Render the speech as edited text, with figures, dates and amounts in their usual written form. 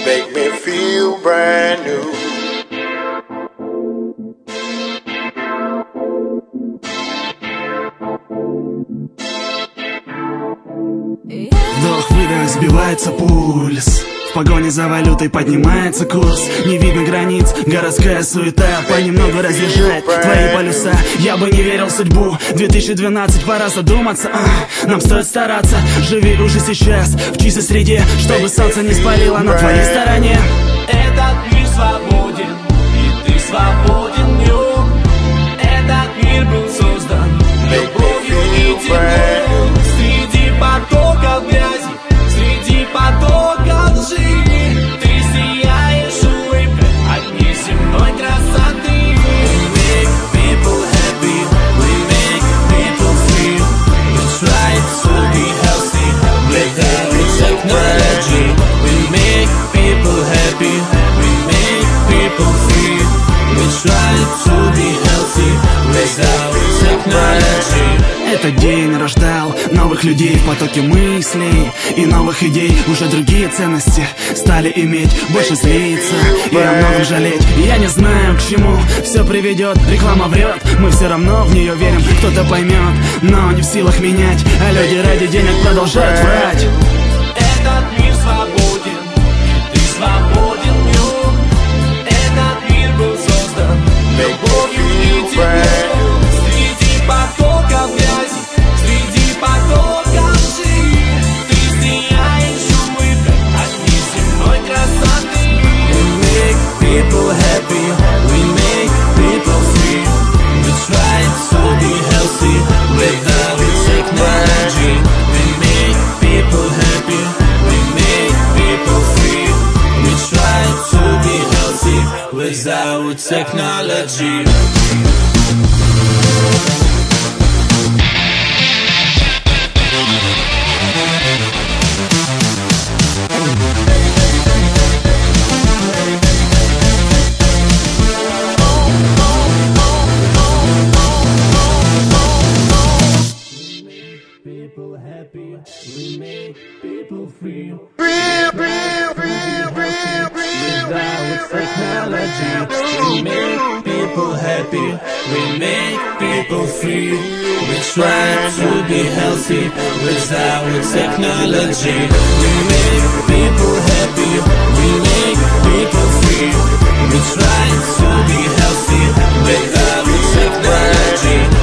make me feel brand new. Вдох-выдох, сбивается пульс. В погоне за валютой поднимается курс. Не видно границ, городская суета понемногу разъезжает твои полюса. Я бы не верил в судьбу. 2012, пора задуматься. Нам стоит стараться. Живи уже сейчас в чистой среде, чтобы солнце не спалило на твоей стороне. Этот мир свободен, и ты свободен в нем. Этот мир был создан любовью и теплом. Среди потоков грязи, среди потоков лжи, ты сияешь улыбкой от неземной красоты. We make people happy, we make people free. We try to be healthy without technology. We make people happy, we make people free. We try to be healthy without technology. Этот день рождал новых людей в потоке мыслей и новых идей. Уже другие ценности стали иметь, больше злиться и о многом жалеть. Я не знаю, к чему все приведет. Реклама врет, мы все равно в нее верим. Кто-то поймет, но не в силах менять. А люди ради денег продолжают врать. Этот мир свободен, и ты свободен в нем. Этот мир был создан любовью и теплом. Среди потоков грязи, среди потоков лжи, ты сияешь улыбкой от неземной красоты. We make people happy, we make people free. We try to be healthy without technology. We make people happy, we make people free. We try to be healthy without technology. People happy, we make people free. Without technology, we make people happy, we make people free. We try to be healthy without technology. We make people happy, we make people free. We try to be healthy without technology.